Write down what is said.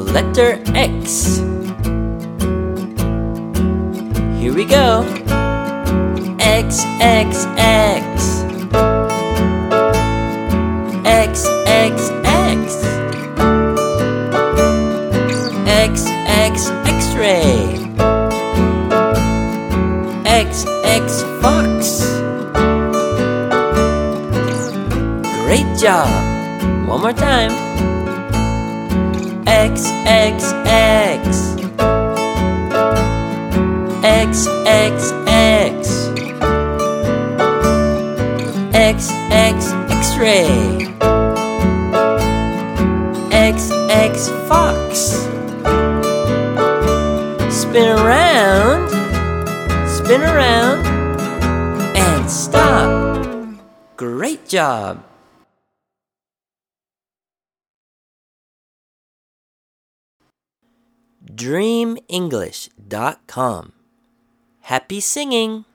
letter X. Here we go. X, X, X. X, X, X. X, X, X-ray. X, X, fox. Great job. One more time. X, X, X. X, X, X. X, X, X-ray. X, X, fox. Spin around, and stop. Great job. DreamEnglish.com. Happy singing!